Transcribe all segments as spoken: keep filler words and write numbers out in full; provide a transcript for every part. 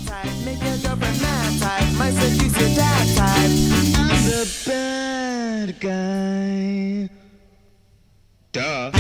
type, make your girlfriend mad type, might seduce your dad type. I'm the bad guy. Duh.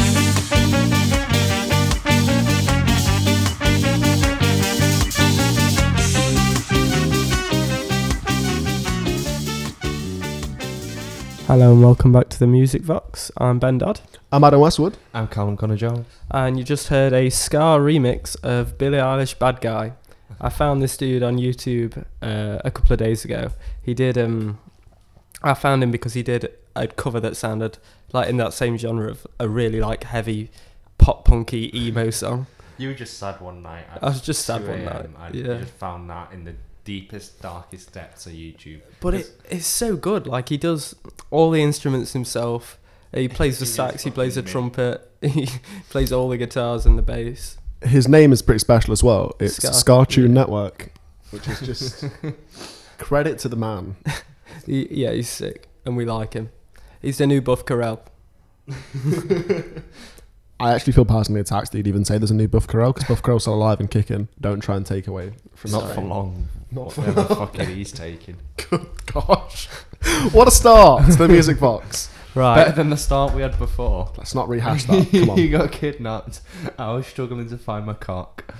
Hello and welcome back to the Music Vox. I'm Ben Dodd. I'm Adam Westwood. I'm Callum Connor-Jones. And you just heard a Scar remix of Billie Eilish Bad Guy. I found this dude on YouTube uh, a couple of days ago. He did, um, I found him because he did a cover that sounded like in that same genre of a really like heavy pop punky emo song. You were just sad one night. I was just sad one night. I yeah. just found that in the deepest, darkest depths of YouTube. But it, it's so good. Like he does all the instruments himself. He plays the He sax, is he plays the fucking trumpet, he plays all the guitars and the bass. His name is pretty special as well. It's Scar- Scar Tune yeah. Network, which is just credit to the man. He, yeah, he's sick, and we like him. He's the new Buff Carell. I actually feel personally attacked that you'd even say there's a new Buff Carell, because Buff Carell's still alive and kicking. Don't try and take away from Not that. for long. Not for Whatever fucking he's taking. Good gosh. What a start to the Music Box. Right. Better than the start we had before. Let's not rehash that. Come You on. got kidnapped. I was struggling to find my cock.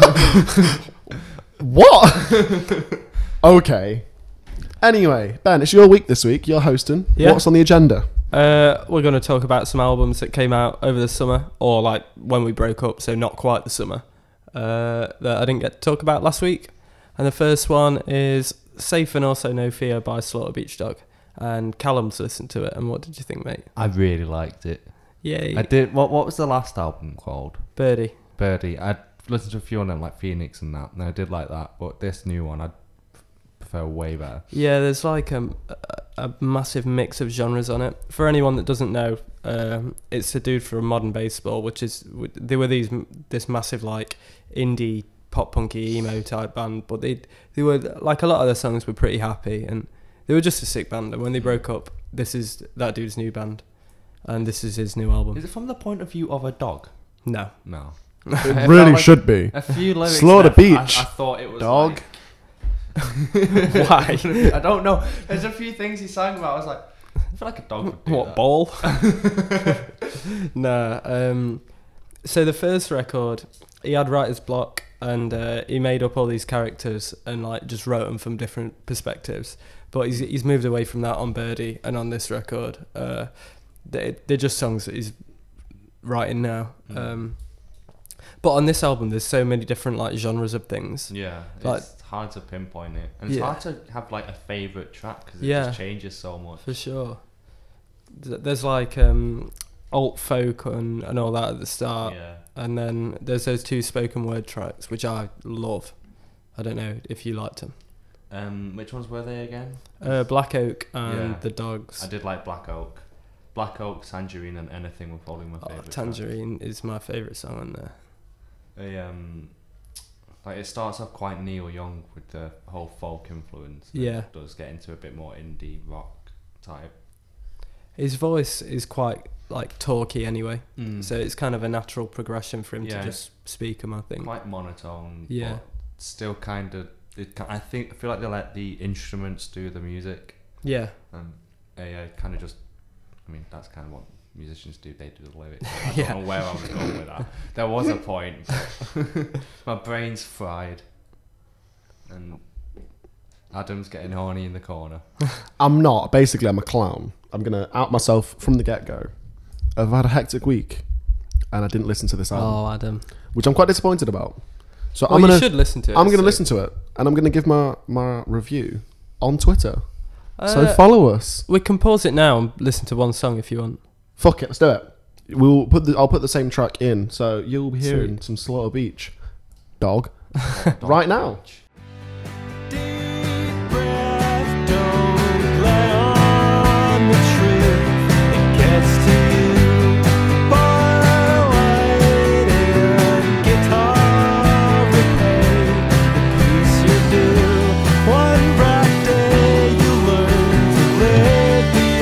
What? Okay. Anyway, Ben, it's your week this week. You're hosting. Yeah. What's on the agenda? Uh, we're going to talk about some albums that came out over the summer, or like when we broke up, so not quite the summer, uh, that I didn't get to talk about last week. And the first one is Safe and Also No Fear by Slaughter Beach Dog. And Callum's listened to it, and what did you think, mate? I really liked it. Yay. I did. What What was the last album called? Birdie. Birdie. I listened to a few of them, like Phoenix and that, and I did like that. But this new one, I prefer way better. Yeah, there's like um, a, a massive mix of genres on it. For anyone that doesn't know, um, it's a dude from Modern Baseball, which is they were these this massive like indie pop punky emo type band, but they they were like a lot of their songs were pretty happy, and they were just a sick band. And when they broke up, this is that dude's new band, and this is his new album. Is it from the point of view of a dog? No, No. It really like should be. A few lyrics. Slaughter left, Beach. I, I thought it was Dog. Like, why? I don't know. There's a few things he sang about. I was like, I feel like a dog would do What that. ball? Nah. Um, so the first record, he had writer's block, and uh, he made up all these characters and like just wrote them from different perspectives. But he's he's moved away from that on Birdie, and on this record, uh, they they're just songs that he's writing now. Mm. Um, but on this album, there's so many different like genres of things. Yeah, Like- it's hard to pinpoint it, and it's Yeah. hard to have like a favorite track because it Yeah. just changes so much. For sure. Th- There's like um, alt folk and, and all that at the start. Yeah, And then there's those two spoken word tracks, which I love. I don't know if you liked them. um, which ones were they again? Uh, Black Oak and Yeah. The Dogs. I did like Black Oak, Black Oak, Tangerine, and Anything were probably my Oh, favorite. Tangerine is my favourite song on there. They, um, like it starts off quite Neil Young with the whole folk influence. and Yeah. it does get into a bit more indie rock type. His voice is quite like talky anyway, Mm. so it's kind of a natural progression for him Yeah. to just speak them, I think. Quite monotone. Yeah. But still kind of. It, ki- I think I feel like they let the instruments do the music, Yeah. and they uh, kind of just. I mean, that's kind of what musicians do. They do the lyrics. I Yeah. don't know where I was going with that. There was a point. But my brain's fried, and Adam's getting horny in the corner. I'm not. Basically, I'm a clown. I'm going to out myself from the get-go. I've had a hectic week, and I didn't listen to this album, Oh, Adam. which I'm quite disappointed about. So Well, I'm you gonna, should listen to it. I'm it's going to sick. listen to it, and I'm going to give my, my review on Twitter. so Uh, follow us. We can pause it now and listen to one song if you want. Fuck it, let's do it. We'll put the, I'll put the same track in, so you'll be hearing Sweet. some Slaughter Beach Dog Dog right now. Beach. Deep breath, don't let on the truth. It gets to you. Bar light and guitar repair. The piece you do. One bright day you learn to live the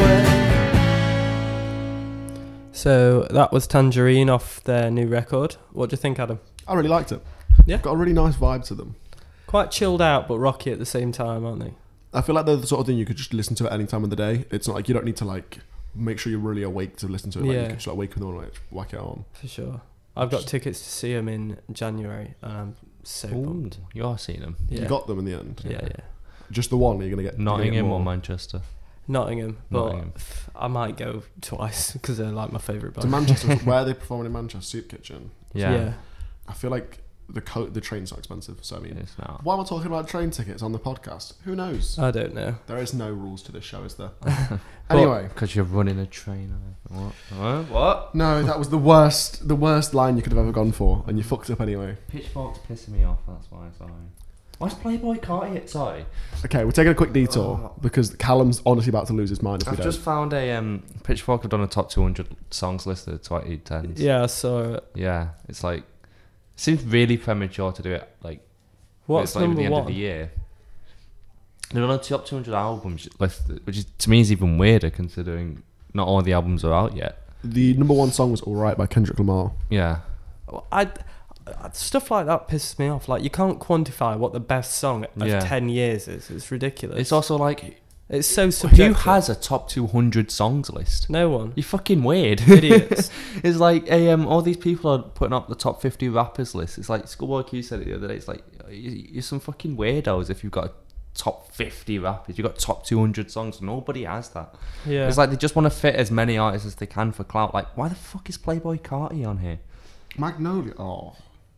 other way. So that was Tangerine off their new record. What do you think, Adam? I really liked it. Yeah. Got a really nice vibe to them. Quite chilled out, but rocky at the same time, aren't they? I feel like they're the sort of thing you could just listen to at any time of the day. It's not like you don't need to like make sure you're really awake to listen to it. Like Yeah. you can just like wake up in the morning, like, whack it on. For sure. I've got tickets to see them in January, and I'm so Ooh, pumped. you are seeing them. Yeah. You got them in the end. yeah, yeah. Just the one. Are you gonna get you're gonna get Nottingham or more? Manchester? Nottingham, but Nottingham. f- I might go twice because they're like my favourite To band. Manchester? Where are they performing in Manchester? Soup Kitchen. Yeah. yeah. I feel like the co- the train's not expensive. So I mean, It's not. why am I talking about train tickets on the podcast? Who knows? I don't know. There is no rules to this show, is there? Anyway, Because you're running a train. What? What? What? no, that was the worst, the worst line you could have ever gone for, and you fucked up anyway. Pitchfork's pissing me off. That's why. Sorry. Why's Playboy Carti? Sorry. Okay, we're taking a quick detour because Callum's honestly about to lose his mind if we I've don't. just found a um, Pitchfork have done a top two hundred songs list of twenty tens. Yeah, so Yeah, it's like it seems really premature to do it. Like what's it's like number the end one? of the year. They're on a top two hundred albums list, which is to me is even weirder considering not all the albums are out yet. The number one song was "All Right" by Kendrick Lamar. Yeah, I, I- stuff like that pisses me off. Like you can't quantify what the best song of Yeah. ten years is. It's ridiculous. it's also like it's so who subjective. has a top two hundred songs list? No one. You're fucking weird. Idiots. It's like hey, um, all these people are putting up the top fifty rappers list. It's like Schoolboy Q said it the other day. It's like you- you're some fucking weirdos if you've got a top fifty rappers. You've got top two hundred songs. Nobody has that. Yeah. It's like they just want to fit as many artists as they can for clout. Like, why the fuck is Playboy Carti on here? Magnolia. Oh,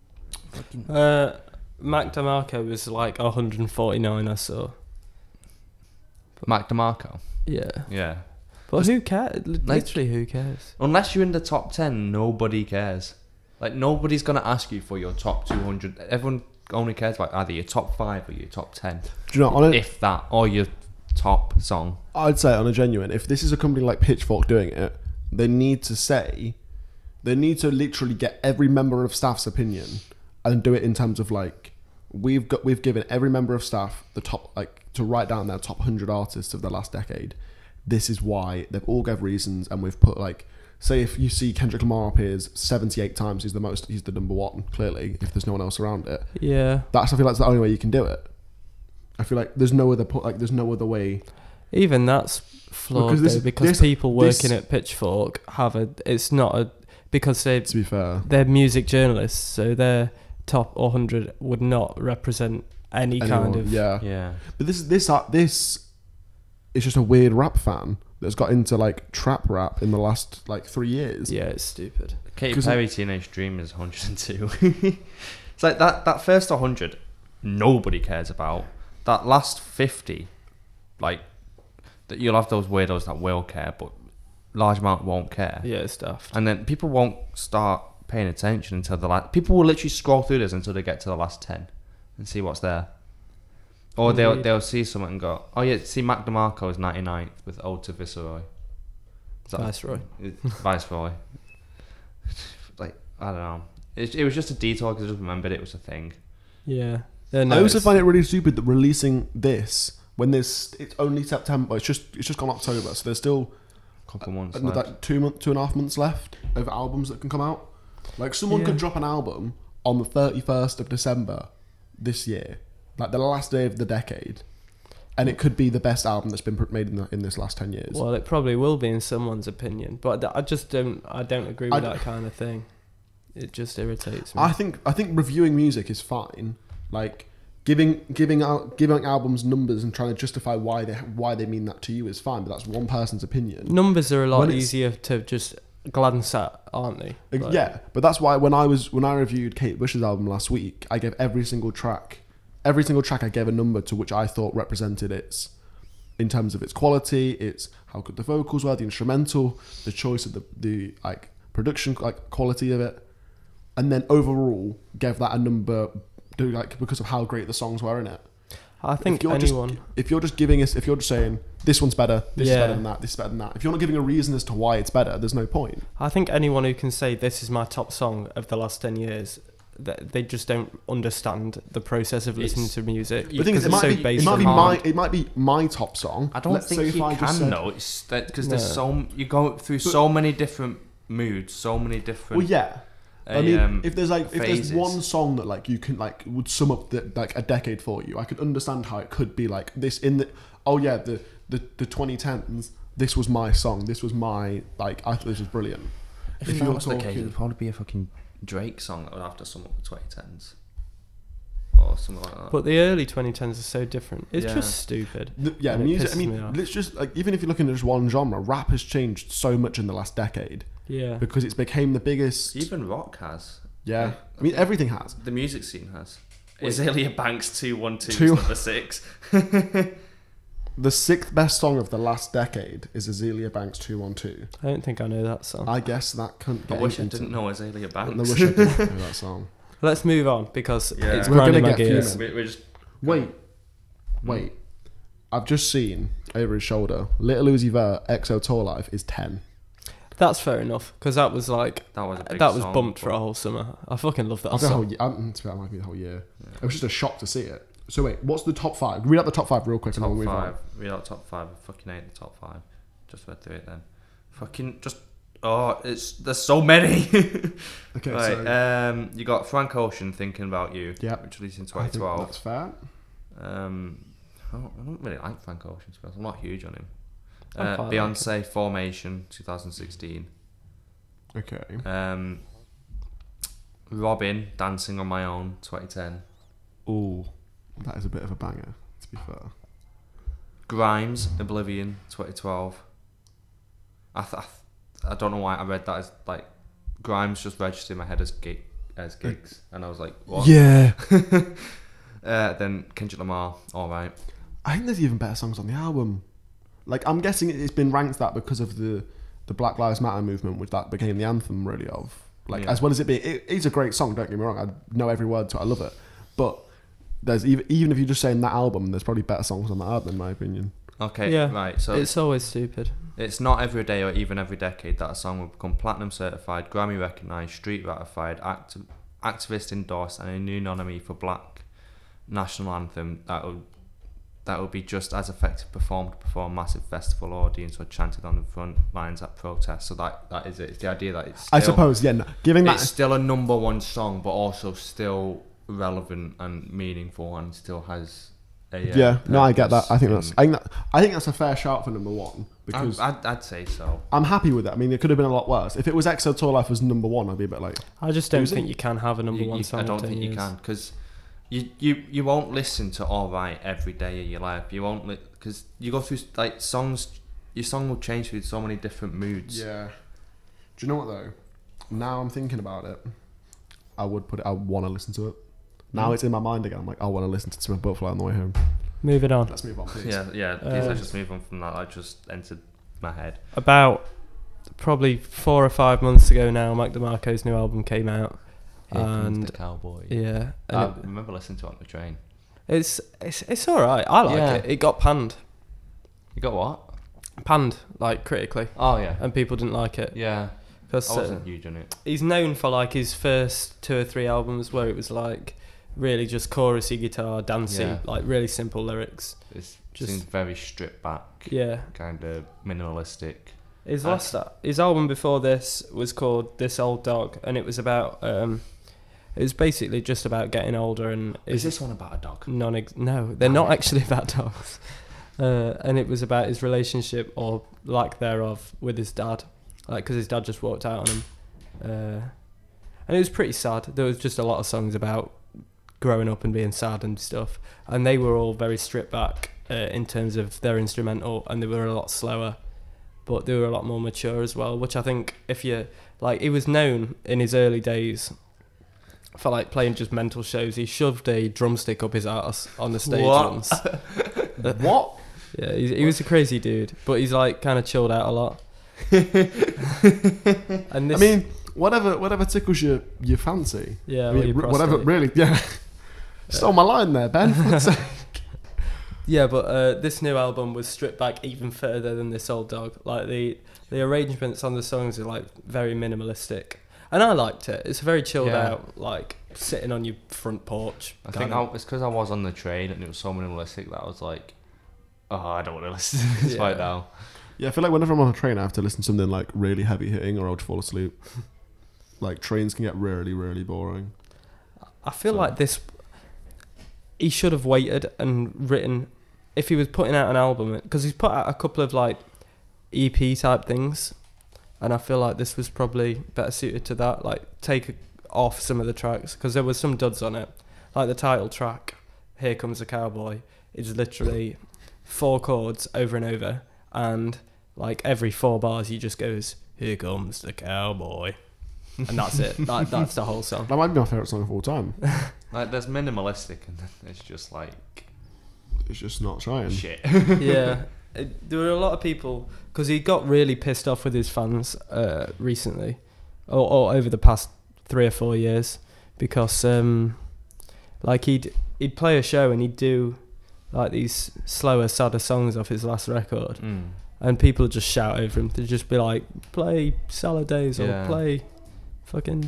Uh, Mac DeMarco was like one hundred forty-nine. I saw. Mac DeMarco. Yeah. Yeah. But who cares? Literally, who cares? Unless you're in the top ten, nobody cares. Like, nobody's going to ask you for your top two hundred. Everyone only cares about either your top five or your top ten. do you know on it? If that, or your top song. I'd say on a genuine, if this is a company like Pitchfork doing it, they need to say, they need to literally get every member of staff's opinion and do it in terms of like, we've got, we've given every member of staff the top, like to write down their top one hundred artists of the last decade. This is why they've all gave reasons, and we've put like, say if you see Kendrick Lamar appears seventy-eight times, he's the most, he's the number one, clearly, if there's no one else around it. Yeah. That's, I feel like that's the only way you can do it. I feel like there's no other, po- like there's no other way. Even that's flawed Because this- though, because this- people this- working at Pitchfork have a. It's not a because they To be fair, they're music journalists, so their top one hundred would not represent any kind anyone, of. yeah. Yeah. But this this uh, this is just a weird rap fan that's got into like trap rap in the last like three years. Yeah, it's stupid. Katy 'Cause Perry Teenage Dream is one hundred two. It's like that, that first one hundred, nobody cares about. That last fifty, like, that you'll have those weirdos that will care, but large amount won't care. Yeah, it's daft. And then people won't start paying attention until the last. People will literally scroll through this until they get to the last ten and see what's there. Or they'll Indeed. they'll see something and go, oh yeah, see Mac DeMarco is ninety-ninth with Ode to Viceroy. Is that- Viceroy. it- Viceroy. Like, I don't know. It, it was just a detour because I just remembered it was a thing. Yeah. Yeah, no, I also it's- find it really stupid that releasing this when there's it's only September. It's just it's just gone October, so there's still Couple months another, left. like two month, two and a half months left of albums that can come out. Like someone Yeah. could drop an album on the thirty-first of December this year, like the last day of the decade, and it could be the best album that's been pr- made in, the, in this last ten years. Well, it probably will be in someone's opinion, but I just don't. I don't agree with I that d- kind of thing. It just irritates me. I think I think reviewing music is fine. Like giving giving out giving albums numbers and trying to justify why they why they mean that to you is fine, but that's one person's opinion. Numbers are a lot When it's- easier to just glance at, aren't they? Like, Like, yeah, but that's why when I was when I reviewed Kate Bush's album last week, I gave every single track, every single track I gave a number to which I thought represented its, in terms of its quality, its how good the vocals were, the instrumental, the choice of the the like production like quality of it, and then overall gave that a number, do like because of how great the songs were in it. I think if you're anyone. just if you're just giving us if you're just saying this one's better, this is Yeah. better than that, this is better than that. If you're not giving a reason as to why it's better, there's no point. I think anyone who can say this is my top song of the last ten years, that they just don't understand the process of listening It's- to music. The thing is, because it it's might, so be, it based might on be hard. my it might be my top song. I don't Let's think say if you I just can said- though. It's that because there's No. so you go through But- so many different moods, so many different. Well, yeah, a, I mean, um, if there's like if phases. there's one song that like you can like would sum up the, like a decade for you, I could understand how it could be like this in the oh yeah the the the twenty tens. This was my song. This was my like I thought this was brilliant. If, If that you're was the case, talking- it'd probably be a fucking Drake song that would have to sum up the twenty tens or something like that. But the early twenty tens are so different. It's Yeah. just stupid. The, yeah, And it music. I pisses me mean, off. let's just like even if you're looking at just one genre, rap has changed so much in the last decade Yeah. because it's became the biggest. Even rock has. Yeah, I mean everything has. The music scene has. Wait. Azalea Banks two one two Two- number six. The sixth best song of the last decade is Azealia Banks two one two. I don't think I know that song. I guess that couldn't I get wish I into- didn't know Azalea I Banks. wish I didn't know that song. Let's move on because Yeah. it's We're grinding gonna my get gears. few we, we're just Wait, wait. I've just seen over his shoulder, Little Uzi Vert, X O Tour Life is ten. That's fair enough because that was like that was a big that was song, bumped for but- a whole summer. I fucking love that I've the song. whole year. I'm, to be honest, it might be the whole year. It was just a shock to see it. So wait, what's the top five? Read out the top five real quick and Top then we'll move five. on. Read out top five. I fucking hate the top five. Just read through it then. Fucking just. Oh, it's there's so many. Okay, right. so Um, you got Frank Ocean, Thinking About You. Yep. Which released in I twenty think twelve. that's fair. Um, I don't, I don't really like Frank Ocean. To be honest. I'm not huge on him. I Uh, quite like Beyonce, Formation, twenty sixteen. Okay. Um, Robin, Dancing on My Own, twenty ten. Ooh, that is a bit of a banger. To be fair. Grimes, Oblivion, twenty twelve. I th- I, th- I don't know why I read that as like Grimes just registered in my head as gig as gigs, and I was like, what? Yeah. Uh, then Kendrick Lamar, all right. I think there's even better songs on the album. Like I'm guessing it's been ranked that because of the the Black Lives Matter movement, which that became the anthem really of. Like Yeah. as well as it being, it is a great song. Don't get me wrong. I know every word to it. I love it. But there's even even if you're just saying that album, there's probably better songs on that album in my opinion. Okay, Yeah. right. So It's always stupid. it's not every day or even every decade that a song will become platinum certified, Grammy recognised, street ratified, acti- activist endorsed, and a new nominee for Black National Anthem that will that will be just as effective performed before a massive festival audience or chanted on the front lines at protests. So that that is it. It's the idea that it's still, I suppose, yeah. No, giving that it's still a number one song, but also still relevant and meaningful, and still has a uh, yeah, no, I get that. purpose I think that's in- I think that I think that's a fair shout for number one because I- I'd, I'd say so. I'm happy with it. I mean, it could have been a lot worse. If it was X O Tour Life was number one, I'd be a bit like, I just don't Who's it? think you can have a number You- one you- song. I don't in ten think you years. can because you, you you won't listen to All Right every day of your life. You won't because you go through like songs. Your song will change through so many different moods. yeah. Do you know what though? Now I'm thinking about it. I would put it. I want to listen to it. Now Mm. it's in my mind again. I'm like, I want to listen to Smith Butterfly on the way home. Moving on. Let's move on, please. yeah, yeah. Please Uh, let's just move on from that. That just entered my head. About probably four or five months ago now, Mac DeMarco's new album came out. Here comes And the cowboy. yeah, and I it- remember listening to it on the train. it's it's it's all right. I like Yeah. it. It got panned, You got what? panned like critically, Oh yeah, and people didn't like it yeah. because I wasn't huge on it. he's known for like his first two or three albums where it was like really just chorusy guitar, dancing, Yeah. like really simple lyrics. It Just- seems very stripped back, Yeah. kind of minimalistic. His Uh, last his album before this was called This Old Dog, and it was about um, it was basically just about getting older and Is this one about a dog? non no they're not actually about dogs, uh, and it was about his relationship or lack thereof with his dad, like because his dad just walked out on him, uh, and it was pretty sad. There was just a lot of songs about growing up and being sad and stuff, and they were all very stripped back uh, in terms of their instrumental, and they were a lot slower. But they were a lot more mature as well, which I think if you like, he was known in his early days for like playing just mental shows. He shoved a drumstick up his ass on the stage What? once. What? Yeah, he, he was a crazy dude, but he's like kind of chilled out a lot. And this, I mean, whatever, whatever tickles your your fancy. yeah, I well, mean, your r- whatever, prostate. really. Yeah. Stole my line there, Ben. Fuck's sake. Yeah, but uh, this new album was stripped back even further than This Old Dog. Like the the arrangements on the songs are like very minimalistic, and I liked it. It's very chilled Yeah. out, like sitting on your front porch. I kind think I, of. it's because I was on the train and it was so minimalistic that I was like, oh, I don't want to listen to this Yeah. right now. Yeah, I feel like whenever I'm on a train, I have to listen to something like really heavy hitting, or I'll just fall asleep. like trains can get really, really boring. I feel So- like this. He should have waited and written, if he was putting out an album, because he's put out a couple of like E P type things, and I feel like this was probably better suited to that. Like take off some of the tracks because there was some duds on it, like the title track, "Here Comes the Cowboy," is literally four chords over and over, and like every four bars he just goes, "Here comes the cowboy," and that's it. That, that's the whole song. That might be my favourite song of all time. Like there's minimalistic and then it's just like It's just not trying. shit. Yeah, it, there were a lot of people because he got really pissed off with his fans uh, recently, or, or over the past three or four years, because um, like he'd he'd play a show and he'd do like these slower, sadder songs off his last record, Mm. and people would just shout over him. They'd just be like, "Play Salad Days" or Yeah. "Play fucking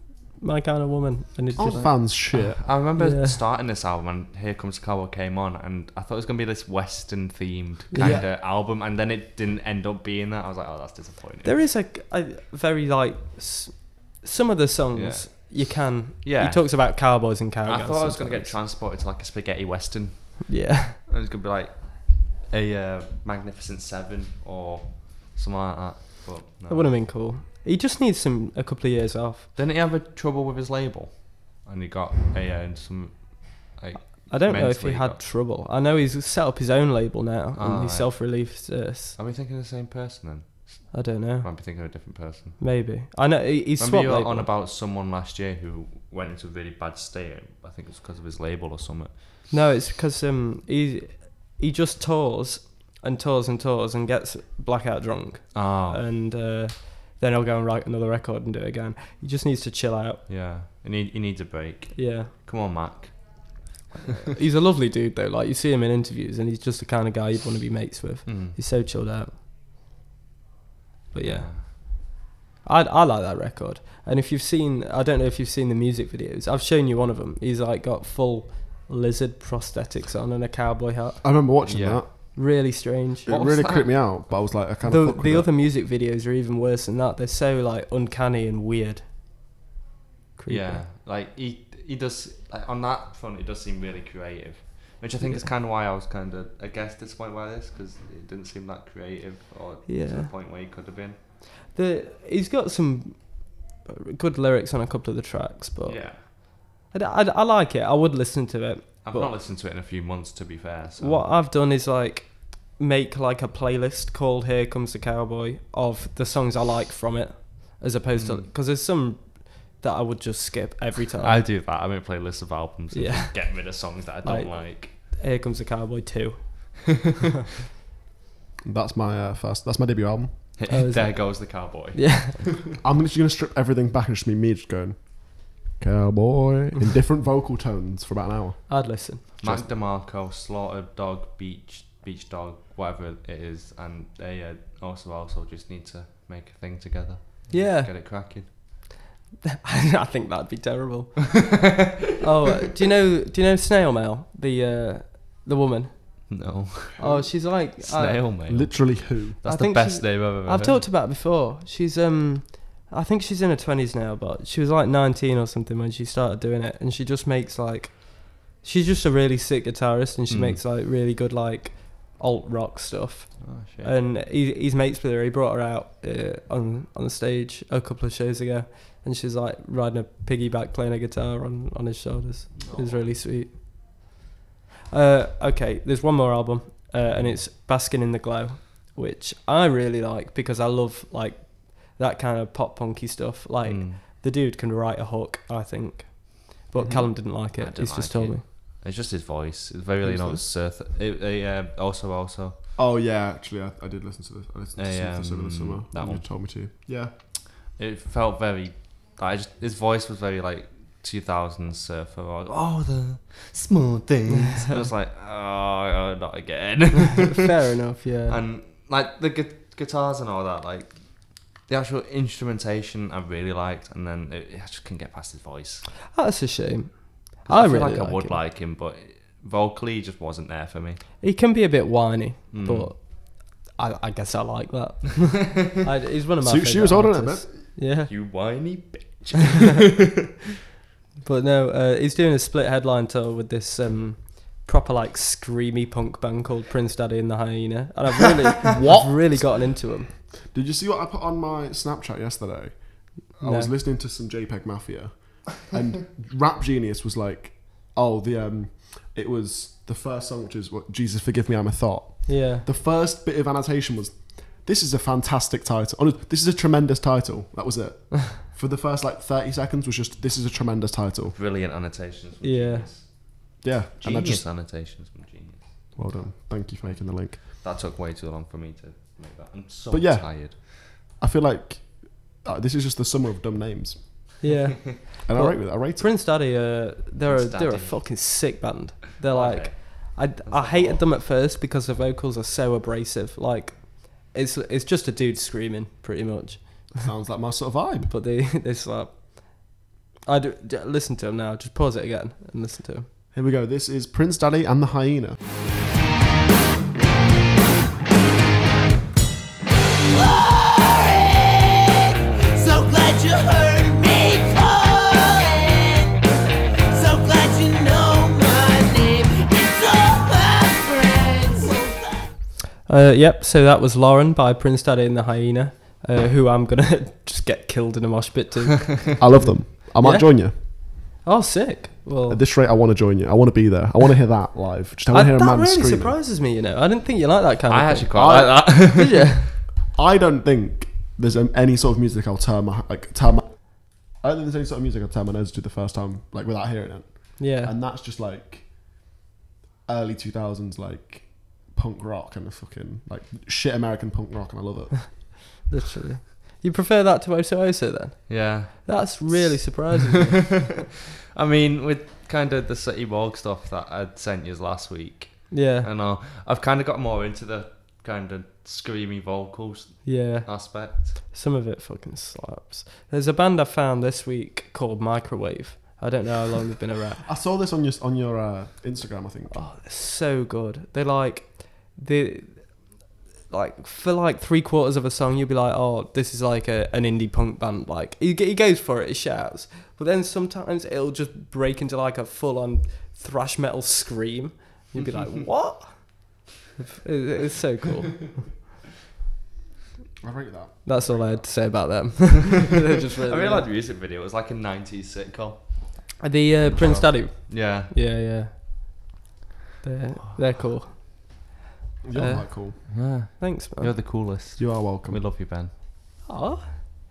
My Kind of Woman," and it's Our just fans shit. I remember Yeah. starting this album and Here Comes the Cowboy came on and I thought it was going to be this western themed kind of Yeah. album and then it didn't end up being that. I was like, oh, that's disappointing. there is a, a very like s- some of the songs you can. Yeah. He talks about cowboys and cowgirls. I thought I was going to get sometimes. transported to like a spaghetti western. Yeah. It was going to be like a uh, Magnificent Seven or something like that. But no. That would have been cool. He just needs some a couple of years off. Didn't he have a trouble with his label? And he got a uh, some like I don't know if he mentally had got- trouble. I know he's set up his own label now Ah, and he right. self-released this. Are we thinking of the same person then? I don't know. Might be thinking of a different person. Maybe. I know he, he's Remember swapped you were label. on about someone last year who went into a really bad state. I think it was because of his label or something. No, it's because um he he just tours and tours and tours and gets blackout drunk Oh, and uh, then he'll go and write another record and do it again. He just needs to chill out. yeah. He, need, he needs a break. Yeah. Come on, Mac. He's a lovely dude though. Like you see him in interviews and he's just the kind of guy you'd want to be mates with. Mm. He's so chilled out. But yeah. I I like that record. And if you've seen, I don't know if you've seen the music videos. I've shown you one of them. He's like got full lizard prosthetics on and a cowboy hat. I remember watching Yeah. that. Really strange. It What was really that? creeped me out, but I was like, I kind of The, fuck the with other music videos are even worse than that. They're so like uncanny and weird. Creepy. Yeah, like he he does like, on that front. It does seem really creative, which I think is kind of why I was kind of I guess disappointed by this because it didn't seem that creative or to Yeah. the point where he could have been. The he's got some good lyrics on a couple of the tracks, but Yeah, I, I, I like it. I would listen to it. I've But- not listened to it in a few months to be fair. So. What I've done is like make like a playlist called "Here Comes the Cowboy" of the songs I like from it, as opposed to Mm. because there's some that I would just skip every time. I do that. I make playlists of albums. And Yeah. get rid of songs that I don't Like- like. Here Comes the Cowboy two. That's my uh, first. That's my debut album. Oh, is there it? goes the cowboy. Yeah, I'm literally gonna strip everything back and just be me just going, cowboy, in different vocal tones for about an hour. I'd listen. Mac DeMarco, Slaughter Dog, Beach, Beach Dog, whatever it is, and they uh, also also just need to make a thing together. Yeah, Get it cracking. I think that'd be terrible. Oh, uh, do you know? Do you know Snail Mail? The uh, the woman. No. Oh, she's like I, Snail mail. Literally who? That's I the think best she's- name I've ever I've heard. talked about it before. She's um, I think she's in her twenties now, but she was like nineteen or something when she started doing it, and she just makes like, she's just a really sick guitarist, and she Mm. makes like really good like alt rock stuff. Oh, shit. And he, he's mates with her. He brought her out uh, on on the stage a couple of shows ago, and she's like riding a piggyback, playing a guitar on on his shoulders. It was really sweet. Uh, okay, there's one more album, uh, and it's Basking in the Glow, which I really like because I love like that kind of pop punky stuff. Like Mm. the dude can write a hook, I think, but Mhm. Callum didn't like I it. don't He's just like told it. me. It's just his voice. It's very, you Who's know, this? surf. It, it, uh, also, also. Oh yeah, actually, I, I did listen to this. I listened to Uh, some of this over the um, summer. that and one. You told me to. Yeah. It felt very. I just his voice was very like two thousands surfer. Like, oh, the small things. I was like, oh, not again. Fair enough, yeah. And like the gu- guitars and all that, like the actual instrumentation, I really liked, and then it, I just couldn't get past his voice. That's a shame. 'Cause I I, feel really like I like would him. like him, but vocally, he just wasn't there for me. He can be a bit whiny, Mm. but I, I guess I like that. I, he's one of my. So she was favourite older than artists. Yeah. You whiny bitch. But no, uh, he's doing a split headline tour with this um, proper like screamy punk band called Prince Daddy and the Hyena, and I've really, What? I've really gotten into him. Did you see what I put on my Snapchat yesterday? I No. was listening to some JPEG Mafia, and Rap Genius was like, "Oh, the um, it was the first song, which is what Jesus Forgive Me, I'm a Thought." Yeah, The first bit of annotation was, "This is a fantastic title. Oh, no, this is a tremendous title." That was it. For the first like thirty seconds was just, "This is a tremendous title." Brilliant annotations. From Yeah. Genius. Yeah, and I Genius just annotations from Genius. well done. Thank you for making the link. That took way too long for me to make that. I'm so But yeah. tired. I feel like uh, this is just the summer of dumb names, yeah. and I Well, rate it. I rate it. Prince Daddy, uh, they're Prince a, they're a Daddy. fucking sick band. They're Okay. like, I, I hated them at first because the vocals are so abrasive. Like, it's it's just a dude screaming pretty much. Sounds like my sort of vibe. But they this like, I do d- listen to them now. Just pause it again and listen to them. Here we go. This is Prince Daddy and the Hyena. So glad you heard me calling. So glad you know my name. It's all my friends. So glad- Uh, yep. So that was Lauren by Prince Daddy and the Hyena, uh, who I'm gonna just get killed in a mosh pit to. I love them. I might Yeah? join you. Oh, sick. Well, At this rate, I want to join you. I want to be there. I want to hear that live. Just I I, want to hear a that man really screaming. surprises me. You know, I didn't think you like that kind of. I thing. actually quite like that. Did you? I don't think there's um, any sort of music I'll turn my like turn my. I don't think there's any sort of music I'll turn my nose to the first time, like without hearing it. Yeah. And that's just like early two thousands, like punk rock and the fucking like shit American punk rock, and I love it. Literally. You prefer that to Oso Oso then? Yeah. That's really surprising. me. I mean, with kind of the City Walk stuff that I'd sent you last week, Yeah. I know I've kind of got more into the kind of screamy vocals Yeah. aspect. Some of it fucking slaps. There's a band I found this week called Microwave. I don't know how long they've been around. I saw this on your on your uh, Instagram, I think. Oh, they're so good. They like they like for like three quarters of a song you'll be like, oh, this is like a, an indie punk band. Like he, he goes for it, he shouts, but then sometimes it'll just break into like a full on thrash metal scream. You'll be like, what? It, it's so cool. I rate that. That's all I had to say about them. They're just really I really good. liked the music video. It was like a nineties sitcom. The uh, Prince Daddy. Yeah. Yeah, yeah. They're they're cool. You're Uh, quite cool. Yeah. Thanks, man. You're the coolest. You are We welcome. love you, Ben. Aw.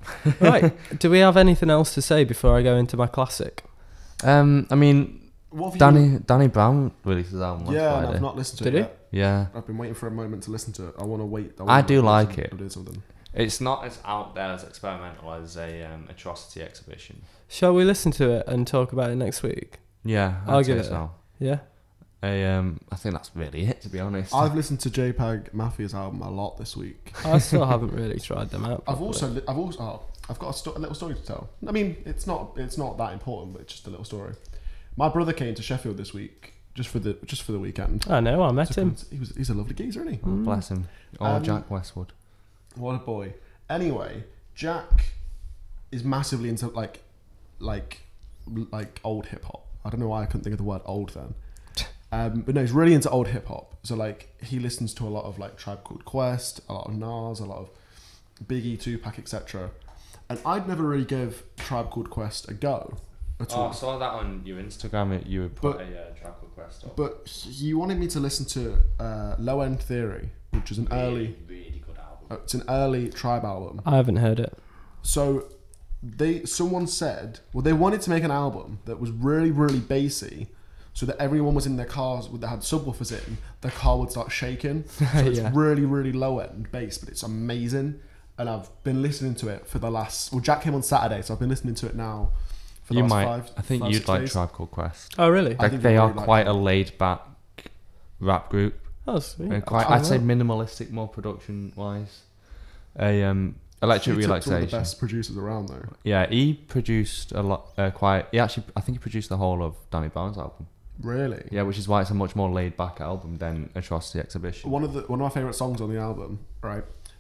Right. Do we have anything else to say before I go into my classic? Um, I mean, What have you- Danny Danny Brown released his album last Yeah, and Friday. I've not listened to Did it he? yet. Yeah. I've been waiting for a moment to listen to it. I want to wait. I wanna do do like something- it. do something. It's not as out there as experimental as a um, Atrocity exhibition. Shall we listen to it and talk about it next week? Yeah, I'd I'll say give it so. Yeah. I, um, I think that's really it, to be honest. I've listened to JPEG Mafia's album a lot this week. I still haven't really tried them out. I've properly. also, li- I've also, oh, I've got a, sto- a little story to tell. I mean, it's not, it's not that important, but it's just a little story. My brother came to Sheffield this week just for the, just for the weekend. I know. I met To him. come to- he was, he's a lovely geezer, isn't he? Oh, bless him. Oh, Um, Jack Westwood. What a boy. Anyway, Jack is massively into like, like, like old hip hop. I don't know why I couldn't think of the word old then. Um, but no, he's really into old hip hop. So like, he listens to a lot of like Tribe Called Quest, a lot of Nas, a lot of Biggie, Tupac, et cetera. And I'd never really give Tribe Called Quest a go at Oh, I all. saw that on your Instagram. It, you would put But- a uh, track request up. But he wanted me to listen to uh, Low End Theory, which is an early, really good album. uh, it's an early Tribe album. I haven't heard it. So they someone said, well, they wanted to make an album that was really, really bassy, so that everyone was in their cars that had subwoofers in, their car would start shaking. So it's Yeah. really, really low end bass, but it's amazing. And I've been listening to it for the last. Well, Jack came on Saturday, so I've been listening to it now. For the You last might. Five, I think five, you'd six like days. Tribe Called Quest. Oh, really? I Like think they you'd are really like quite it. a laid back rap group. Oh, sweet. Uh, quite, I I'd say know. minimalistic, more production wise. A um, He electric took to one of relaxation. the best producers around, though. Yeah, he produced a lot. Uh, quite. He actually, I think he produced the whole of Danny Brown's album. Really. Yeah, which is why it's a much more laid back album than Atrocity Exhibition. One of the one of my favorite songs on the album, right,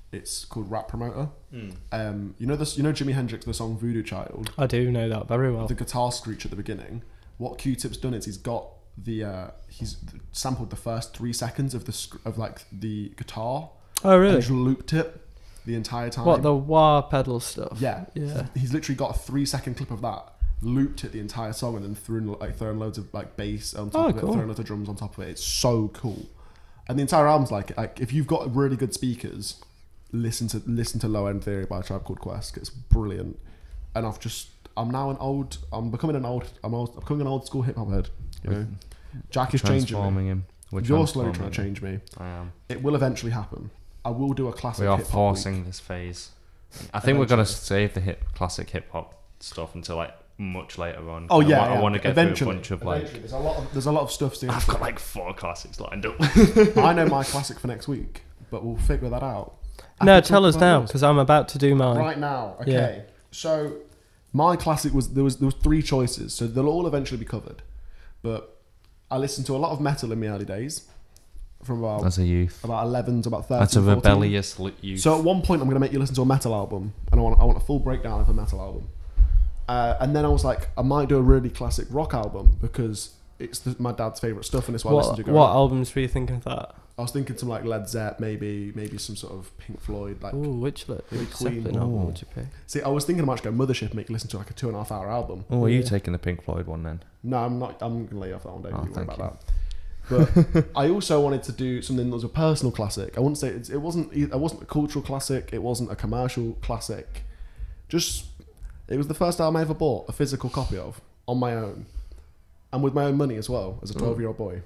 It's called Rap Promoter. Mm. Um, you know this. You know Jimi Hendrix, the song Voodoo Child. I do know that very well. The guitar screech at the beginning. What Q-Tip's done is he's got the uh, he's sampled the first three seconds of the sc- of like the guitar. Oh, really? And just looped it the entire time. What, the wah pedal stuff? Yeah, Yeah. He's literally got a three second clip of that, looped it the entire song, and then threw in, like throwing loads of like bass on top Oh, of it, cool. throwing loads of drums on top of it. It's so cool. And the entire album's like like if you've got really good speakers, listen to listen to Low End Theory by a Tribe Called Quest. It's brilliant. And I've just I'm now an old I'm becoming an old I'm, old, I'm becoming an old school hip hop head. You know, Jack is changing me. Transforming him. We're You're slowly trying transforming to change me. him. I am. It will eventually happen. I will do a classic. We are hip hop forcing week. this phase. I think we're gonna Eventually. save the hip classic hip hop stuff until like much later on. Oh I yeah, wa- I, yeah. want to get eventually, through a bunch of like. eventually. There's a lot of there's a lot of stuff to. I've got like four classics lined up. I know my classic for next week, but we'll figure that out. No, After tell talking us about now, yours. because I'm about to do mine. Right now, okay. Yeah. So my classic was there was there was three choices, so they'll all eventually be covered. But I listened to a lot of metal in my early days, from about As a youth, about eleven to about thirteen. that's a fourteen. rebellious li- youth. So at one point, I'm going to make you listen to a metal album, and I want I want a full breakdown of a metal album. Uh, and then I was like, I might do a really classic rock album because it's the, my dad's favorite stuff, and it's what, I listen What, to. growing what up. albums were you thinking of that? I was thinking some like Led Zepp, maybe maybe some sort of Pink Floyd. Like, Ooh, which, li- maybe which Queen. Zeppelin album Ooh. would you pick? see, I was thinking I might go Mothership and make you listen to like a two and a half hour album. oh, are you Yeah. taking the Pink Floyd one then? No, I'm not. I'm gonna lay off that one. Don't Oh, you worry thank about that. But I also wanted to do something that was a personal classic. I wouldn't say it's, it wasn't. It wasn't a cultural classic. It wasn't a commercial classic. Just it was the first album I ever bought a physical copy of on my own, and with my own money as well as a twelve year old boy.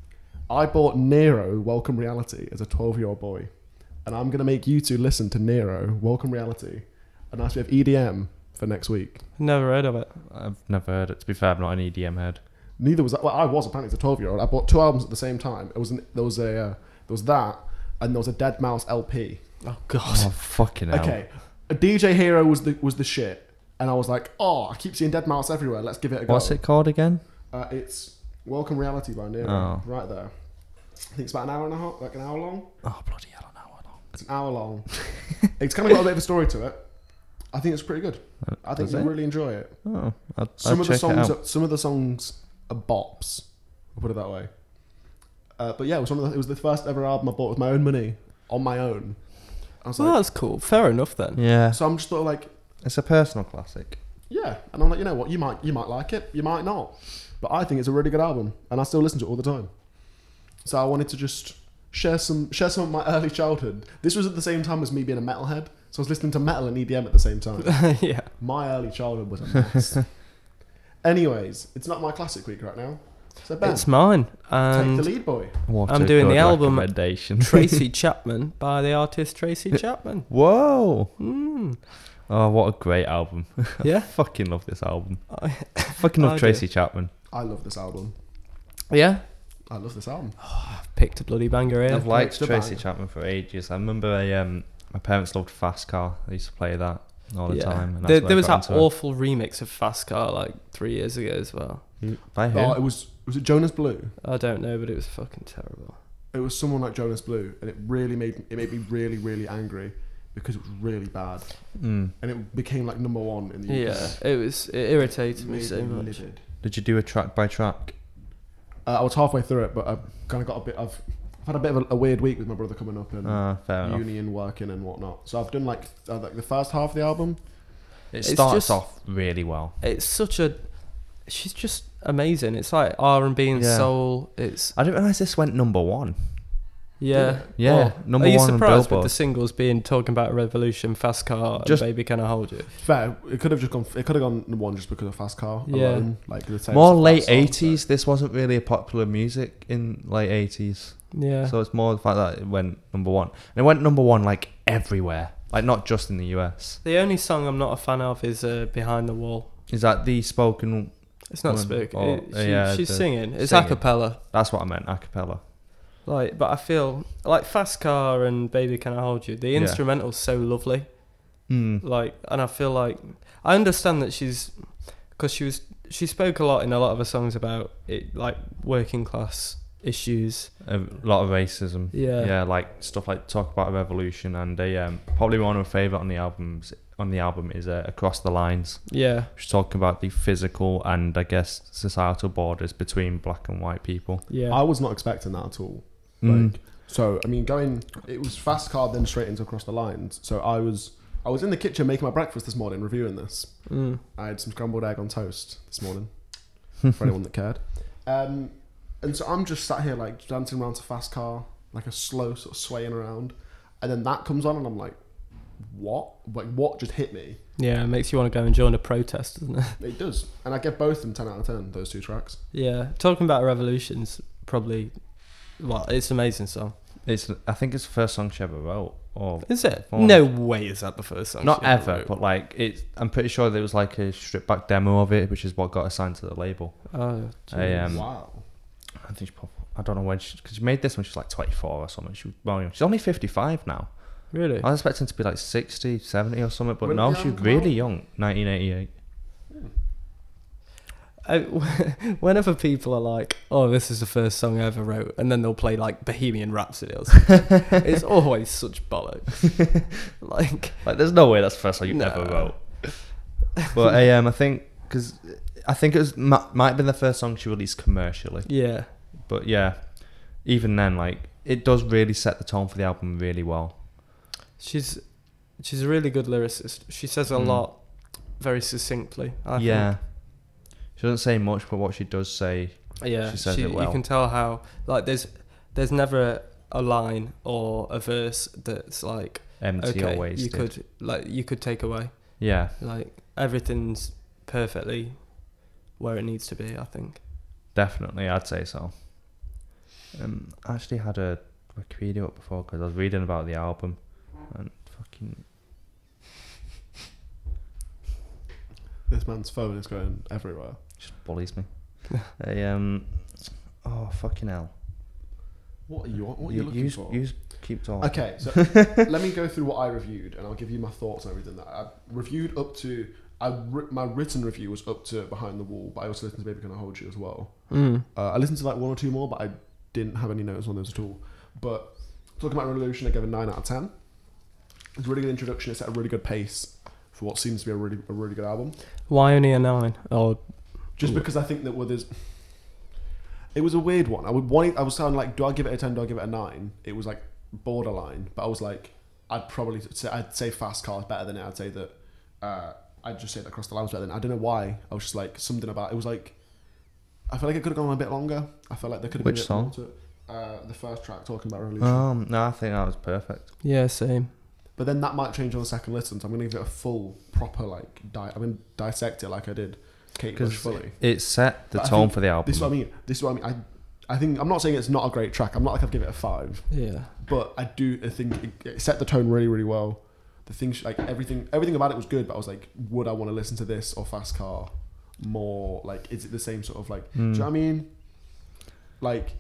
I bought Nero Welcome Reality as a twelve year old boy, and I'm gonna make you two listen to Nero Welcome Reality, a nice bit of E D M for next week. Never heard of it. I've never heard it. To be fair, I'm not an E D M head. Neither was well, I was apparently as a twelve year old. I bought two albums at the same time. It was an, there was a uh, there was that, and there was a Dead Mouse L P. Oh, God. Oh fucking hell! Okay, a D J Hero was the was the shit, and I was like, oh, I keep seeing Dead Mouse everywhere. Let's give it a go. What's it called again? Uh, it's Welcome Reality by Nero, Oh. right there. I think it's about an hour and a half, like an hour long. Oh bloody hell! An hour long. It's an hour long. It's kind of got a bit of a story to it. I think it's pretty good. I think Does you'll it? really enjoy it. Oh, I'll, Some I'll of the check it songs, out. are, some of the songs are bops. I'll put it that way. Uh, but yeah, it was one of the, it was the first ever album I bought with my own money on my own. I was Well, like, that's cool. Fair enough then. Yeah, so I'm just sort of like, it's a personal classic. yeah, and I'm like, you know what, you might you might like it, you might not, but I think it's a really good album, and I still listen to it all the time. So I wanted to just share some share some of my early childhood. This was at the same time as me being a metalhead, so I was listening to metal and E D M at the same time. Yeah. My early childhood was a mess. Anyways, it's not my classic week right now. So Ben, It's mine. take the And lead, boy. What I'm a doing the good album recommendation. Tracy Chapman by the artist Tracy Chapman. Whoa! Mm. Oh, what a great album! Yeah. Fucking love this album. I- Fucking love I do. Tracy Chapman. I love this album. Yeah. I love this album. Picked a bloody banger here. I've liked It's the Tracy banger. Chapman for ages. I remember I, um, my parents loved Fast Car. They used to play that all the Yeah. time. And that's There, where there I was got that into it. awful remix of Fast Car like three years ago as well. By who? Oh, it was was it Jonas Blue? I don't know, but it was fucking terrible. It was someone like Jonas Blue, and it really made it made me really really angry because it was really bad, Mm. and it became like number one in the U K. Yeah, it was. It irritated me Made so much. livid. Did you do a track by track? Uh, I was halfway through it, but I kind of got a bit. I've, I've had a bit of a, a weird week with my brother coming up and Ah, fair enough. uni and working and whatnot. So I've done like uh, like the first half of the album. It It's starts just- off really well. It's such a. She's just amazing. It's like R and B and Yeah. soul. It's I didn't realise this went number one. yeah. Yeah, Oh, number Are you one on surprised with Billboard. the singles being Talking About Revolution, Fast Car, Just- and Baby Can I Hold You? Fair. It could have just gone. It could have gone number one just because of Fast Car Yeah. alone. Like the taste More of that late song, eighties. This wasn't really a popular music in late eighties. Yeah. So it's more the fact that it went number one. And it went number one like everywhere. Like not just in the U S. The only song I'm not a fan of is uh, Behind the Wall. Is that the spoken? It's not One- spoken. oh, it- uh, she- yeah, she's the singing. It's singing. a cappella. That's what I meant, a cappella. Like, but I feel like Fast Car and Baby Can I Hold You. The Yeah. instrumental's so lovely. Mm. Like, and I feel like I understand that she's because she was she spoke a lot in a lot of her songs about it, like working class issues. A lot of racism. Yeah. Yeah, like stuff like Talk About a Revolution, and they, um, probably one of my favourite on the albums on the album is uh, Across the Lines. Yeah, She's talking about the physical and I guess societal borders between black and white people. yeah. I was not expecting that at all. Mm. Like, so I mean, going it was fast car, then straight into Across the Lines. So I was I was in the kitchen making my breakfast this morning, reviewing this. Mm. I had some scrambled egg on toast this morning, for anyone that cared. Um, and so I'm just sat here like dancing around to fast car, like a slow sort of swaying around, and then that comes on, and I'm like, what? Like what just hit me? Yeah, it makes you want to go and join a protest, doesn't it? It does, and I give both of them ten out of ten. Those two tracks. Yeah, talking about revolutions, probably. Well, it's an amazing song. It's I think it's the first song she ever wrote. Or Is it? Oh. No way is that the first song. not she ever, wrote. but like it's. I'm pretty sure there was like a stripped back demo of it, which is what got assigned to the label. Oh, I, um, Wow. I think she probably, I don't know when she because she made this when she was like twenty-four or something. She was well, young. She's only fifty-five now. really? I was expecting to be like sixty, seventy or something, but When no, did the she's album come really out? young. nineteen eighty-eight. I, whenever people are like, "Oh, this is the first song I ever wrote," and then they'll play like Bohemian Rhapsody or something, it's always such bollocks. Like, Like, there's no way that's the first song you No. ever wrote. But I um, I think because I think it was might, might have been the first song she released commercially. yeah, But yeah, even then, like it does really set the tone for the album really well. she's she's a really good lyricist. She says a Mm. lot, very succinctly. I yeah, think. she doesn't say much, but what she does say, Yeah, She says it well. You can tell how like there's there's never a line or a verse that's like empty okay, or wasted. you could like you could take away. Yeah, Like everything's perfectly where it needs to be. I think. definitely, I'd say so. Um, I actually had a Wikipedia up before because I was reading about the album, and fucking This man's phone is going everywhere. just bullies me. I, um, oh fucking hell! What are you? What are you, looking you, for? you keep talking. Okay, so let me go through what I reviewed, and I'll give you my thoughts on everything that I reviewed up to. I ri- my written review was up to Behind the Wall, but I also listened to Baby Can I Hold You as well. Mm. Uh, I listened to like one or two more, but I didn't have any notes on those at all. But talking about Revolution, I gave a nine out of ten. It's a really good introduction. It set a really good pace for what seems to be a really a really good album. Why only a nine? Or Just because I think that well, there's. It was a weird one. I would want. I was sounding like, do I give it a ten? Do I give it a nine? It was like borderline, but I was like, I'd probably say I'd say Fast Car is better than it. I'd say that. Uh, I'd just say that Across the Line was better than it. I don't know why. I was just like something about it was like. I feel like it could have gone on a bit longer. I felt like there could have Which been a bit song? more to it. Uh, the first track talking about Revolution. Um, no, I think that was perfect. yeah, same. But then that might change on the second listen, so I'm going to give it a full, proper, like, di- I'm going to dissect it like I did Kate Bush Because fully. it set the But I tone think for the album. This is what I mean. This is what I mean. I, I think, I'm not saying it's not a great track. I'm not like I'd give it a five. Yeah. But I do I think it, it set the tone really, really well. The things, like, everything everything about it was good, but I was like, would I want to listen to this or Fast Car more? Like, is it the same sort of, like, do you know what I mean? Like,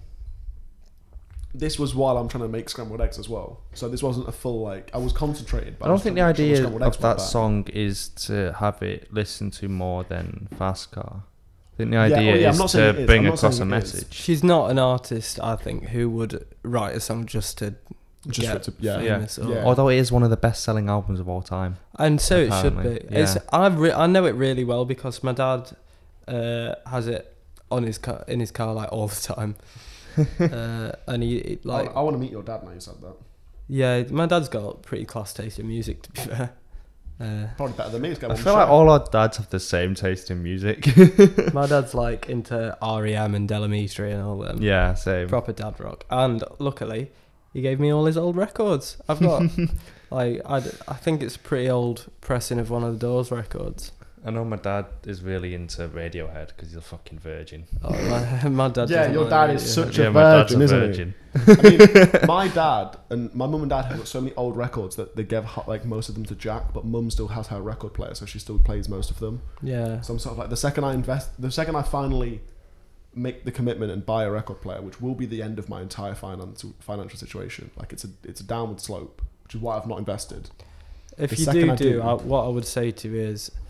this was while I'm trying to make scrambled eggs as well. So this wasn't a full, like, I was concentrated. But I don't was think the trying to make sure idea scrambled eggs of weren't that bad. song is to have it listened to more than Fast Car. I think the Yeah, idea oh yeah, I'm is not saying to it is. bring I'm not across a saying it is. message. She's not an artist, I think, who would write a song just to Just get for it to- yeah. famous. Yeah. Or, Yeah. Although it is one of the best-selling albums of all time. And so it should Apparently, be. It's yeah. I re- I know it really well because my dad uh, has it on his car in his car like all the time. uh, and he he, like I, I want to meet your dad now you said that. yeah, my dad's got pretty class taste in music. To be fair, uh, Probably better than me. Let's get I one feel shot. like all our dads have the same taste in music. my dad's like into R E M and Delamitri and all them. yeah, same. Proper dad rock. And luckily, he gave me all his old records. I've got like I, d- I think it's a pretty old pressing of one of the Doors records. I know my dad is really into Radiohead because he's a fucking virgin. Oh, my, my dad. Yeah, doesn't your like dad is Radiohead. such a yeah, my dad's virgin, a isn't virgin. I mean, my dad and my mum and dad have got so many old records that they gave ho- like most of them to Jack, but mum still has her record player, so she still plays most of them. Yeah. So I'm sort of like the second I invest, the second I finally make the commitment and buy a record player, which will be the end of my entire financial financial situation. Like it's a it's a downward slope, which is why I've not invested. If The you second do I do, do- I, what I would say to you is,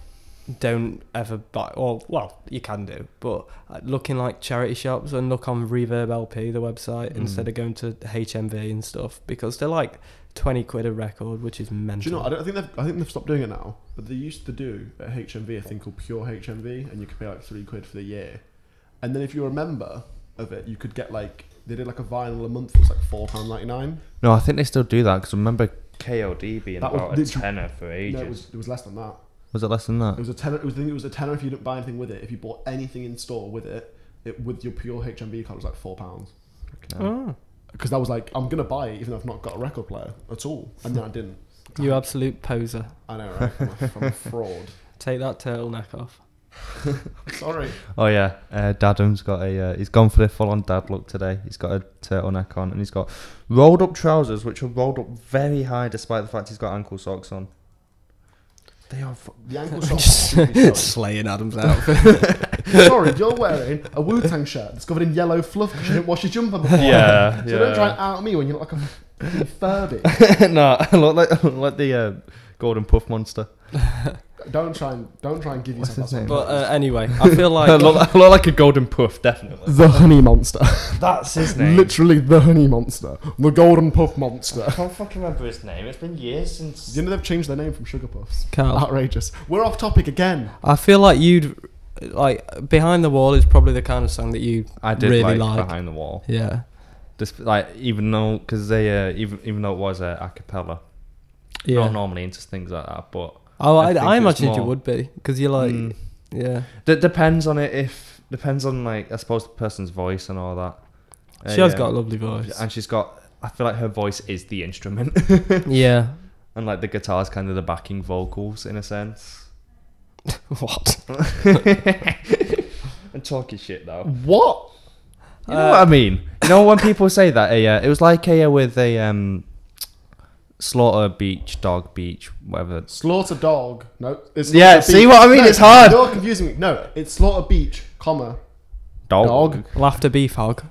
don't ever buy, or well, you can do, but uh, look in like charity shops and look on Reverb L P, the website, Mm. instead of going to H M V and stuff, because they're like twenty quid a record, which is mental. Do you know? I don't I think they've. I think they've stopped doing it now. But they used to do at H M V a thing called Pure H M V, and you could pay like three quid for the year. And then if you're a member of it, you could get like they did like a vinyl a month. It was like four pound ninety nine. No, I think they still do that because I remember K O D being That was about a literally- tenner for ages. No, it was it was less than that. Was it less than that? It was a tenner. It was I think it was a tenner if you didn't buy anything with it. If you bought anything in store with it, it with your Pure H M V card it was like four pounds. Oh, Because that was like I'm gonna buy it even though I've not got a record player at all, and then I didn't. you absolute poser. I know, right? I'm a, I'm a fraud. Take that turtleneck off. Sorry. Oh yeah, uh, Dadham's got a. Uh, he's gone for the full-on dad look today. He's got a turtleneck on and he's got rolled-up trousers, which are rolled up very high, despite the fact he's got ankle socks on. They are. Fu- The ankle socks. are really Slaying Adam's outfit. Sorry, you're wearing a Wu-Tang shirt that's covered in yellow fluff because you didn't wash your jumper before. yeah, So don't try and out me when you look like a fucking Furby. no, I look like I look like the uh, Golden Puff monster. Don't try and don't try and give What's yourself his name? that. But uh, anyway, I feel I, like look, I look like a Golden Puff, definitely. The honey monster. That's his name. Literally the honey monster. The golden puff monster. I can't fucking remember his name. It's been years since. You know they've changed their name from Sugar Puffs. Carl, Outrageous. We're off topic again. I feel like you'd like Behind the Wall is probably the kind of song that you I did really like, like. Behind the Wall. Yeah, This like even though because they uh, even even though it was a uh, acapella, yeah. not normally into things like that, but Oh, I I, think I it's imagined you more- would be because you're like, Mm. yeah. D- depends on it. If depends on like I suppose the person's voice and all that. She has Uh, got a lovely voice. and she's got. I feel like her voice is the instrument, Yeah. and like the guitar's kind of the backing vocals in a sense. What? I'm talking shit though. What? You know what I mean? You know when people say that? Uh, yeah, it was like a uh, with a um, Slaughter Beach, Dog Beach, whatever. Slaughter Dog. No. It's Yeah, Slaughter see Beach. what I mean? No, It's hard. You're confusing me. No, it's Slaughter Beach, comma. Dog. Dog. Laughter beef hog.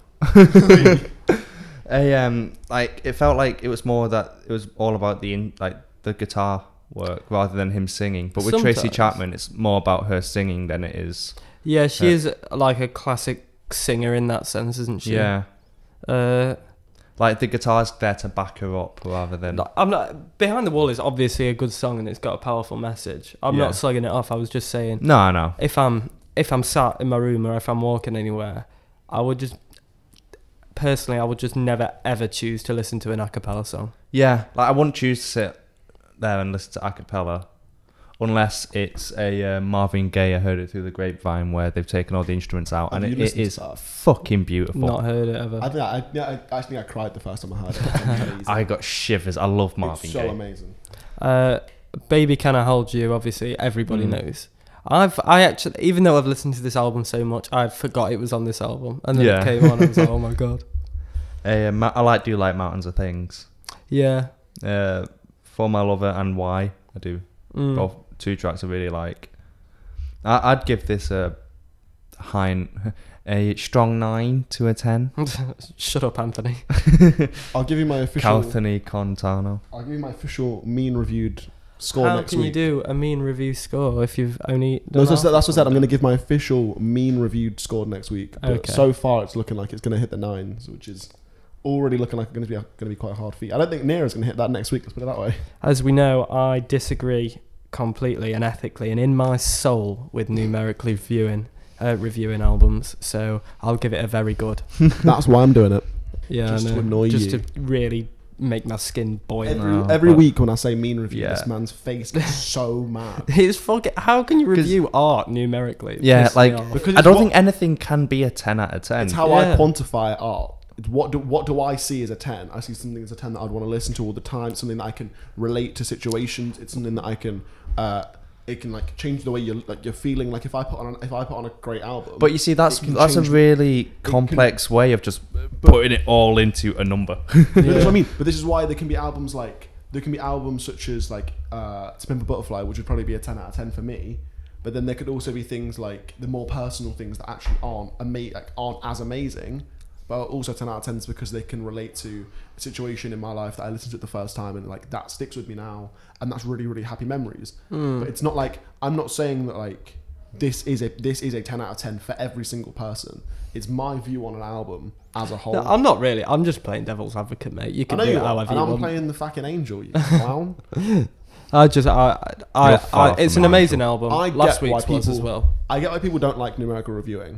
A, um, like it felt like it was more that it was all about the in, like the guitar work rather than him singing. But with Tracy Sometimes. Chapman, it's more about her singing than it is. Yeah, she Yeah. is like a classic singer in that sense, isn't she? Yeah, Uh, like the guitar's there to back her up rather than. no, I'm not. Behind the Wall is obviously a good song and it's got a powerful message. I'm Yeah. not slugging it off. I was just saying, No, no. if I'm if I'm sat in my room or if I'm walking anywhere, I would just personally, I would just never ever choose to listen to an a cappella song. Yeah, like I wouldn't choose to sit there and listen to a cappella unless it's a uh, Marvin Gaye. I heard it through the grapevine where they've taken all the instruments out Have and you it, it listened to is that? fucking beautiful. Not heard it ever. I think I, yeah, I, I think I cried the first time I heard it. It's amazing. I got shivers. I love Marvin it's so Gaye. amazing. Uh, Baby Can I Hold You, obviously everybody Mm. knows. I've I actually even though I've listened to this album so much, I forgot it was on this album, and then Yeah. it came on. and I was like, oh my god. Uh, Ma- I like do like Mountains of Things. Yeah. Uh, For My Lover and Why I do. Mm. Both two tracks I really like. I- I'd give this a high, a strong nine to a ten. Shut up, Anthony. I'll give you my official. Calthony Contano. I'll give you my official mean reviewed score How next can week. you do a mean review score if you've only No, done that's, half that's what I said. I'm of going to it? give my official mean reviewed score next week. But Okay. so far, it's looking like it's going to hit the nines, which is already looking like it's going to be going to be quite a hard feat. I don't think Nira's going to hit that next week. Let's put it that way. As we know, I disagree completely and ethically and in my soul with numerically viewing uh, reviewing albums. So I'll give it a very good. That's why I'm doing it. Yeah, Just I to know. annoy just you. to really make my skin boil. Every, No, every but- week when I say mean review, Yeah. this man's face gets so mad. It's fucking. How can you review art numerically? It Yeah, pisses me like off. Because I it's don't what- think anything can be a ten out of ten. It's how Yeah. I quantify art. It's what do what do I see as a ten? I see something as a ten that I'd want to listen to all the time. Something that I can relate to situations. It's something that I can. Uh, it can like change the way you're like you're feeling. Like if I put on if I put on a great album. But you see, that's it can that's a change- really can- complex way of just putting it all into a number. But that's what I mean. But this is why there can be albums like there can be albums such as like uh, To Pimp a Butterfly, which would probably be a ten out of ten for me. But then there could also be things like the more personal things that actually aren't ama- like, aren't as amazing, but but also ten out of tens because they can relate to a situation in my life that I listened to it the first time, and like that sticks with me now, and that's really really happy memories. Mm. But it's not like I'm not saying that like this is a this is a ten out of ten for every single person. It's my view on an album as a whole. No, I'm not really. I'm just playing devil's advocate, mate. You I can know do you it are, however and you I'm want. playing the fucking angel, you clown. I just, I, I, You're I, far it's from an amazing Angel. album. I Last get why week's was as people- well. I get why people don't like numerical reviewing,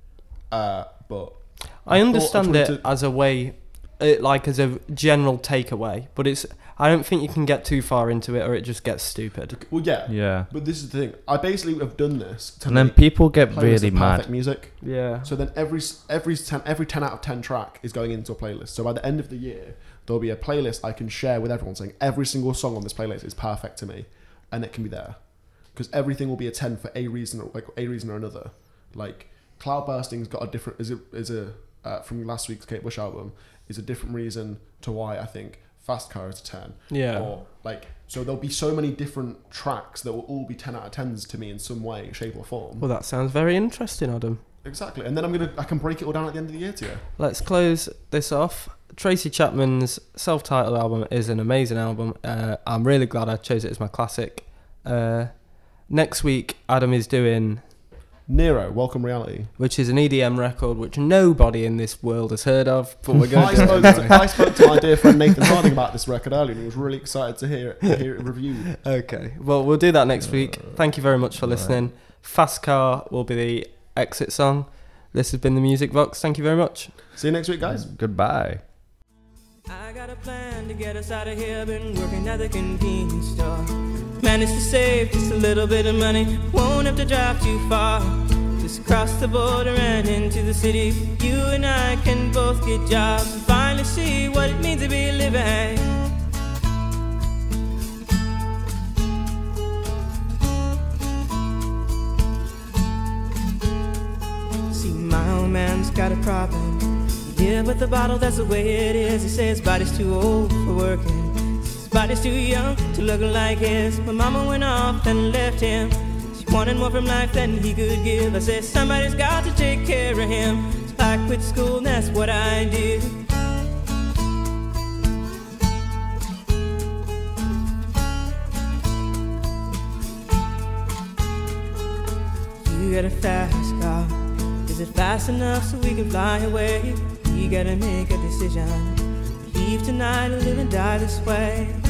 uh, but I thought understand I it tried to- as a way, it, like as a general takeaway, but it's. I don't think you can get too far into it, or it just gets stupid. well, yeah, Yeah. But this is the thing. I basically have done this to And then make people get playlists really of mad. perfect music. Yeah. So then every every ten every ten out of ten track is going into a playlist. So by the end of the year, there'll be a playlist I can share with everyone, saying every single song on this playlist is perfect to me, and it can be there because everything will be a ten for a reason, or like a reason or another. Like Cloudbursting's got a different is a is a uh, from last week's Kate Bush album is a different reason to why I think Fast Car is a ten. Yeah. Or like so there'll be so many different tracks that will all be ten out of tens to me in some way, shape or form. Well, that sounds very interesting, Adam. Exactly, and then I'm gonna I can break it all down at the end of the year to you. Let's close this off. Tracy Chapman's self-titled album is an amazing album. Uh, I'm really glad I chose it as my classic. Uh, next week, Adam is doing, Nero, Welcome Reality. which is an E D M record which nobody in this world has heard of, but we're going I to do spoke, it. to, I spoke to my dear friend Nathan Harding about this record earlier, and he was really excited to hear it, hear it reviewed. Okay, well, we'll do that next week. Thank you very much for listening. Fast Car will be the exit song. This has been the Music Vox. Thank you very much. See you next week, guys. Goodbye. I got a plan to get us out of here. Been working at the convenience store. Managed to save just a little bit of money. Won't have to drive too far. Just cross the border and into the city. You and I can both get jobs and finally see what it means to be living. See, my old man's got a problem. Yeah, but the bottle, that's the way it is. He says his body's too old for working. His body's too young to look like his. My mama went off and left him. She wanted more from life than he could give. I said, somebody's got to take care of him. So I quit school and that's what I did. You got a fast car. Is it fast enough so we can fly away? We gotta make a decision. Leave tonight or live and die this way.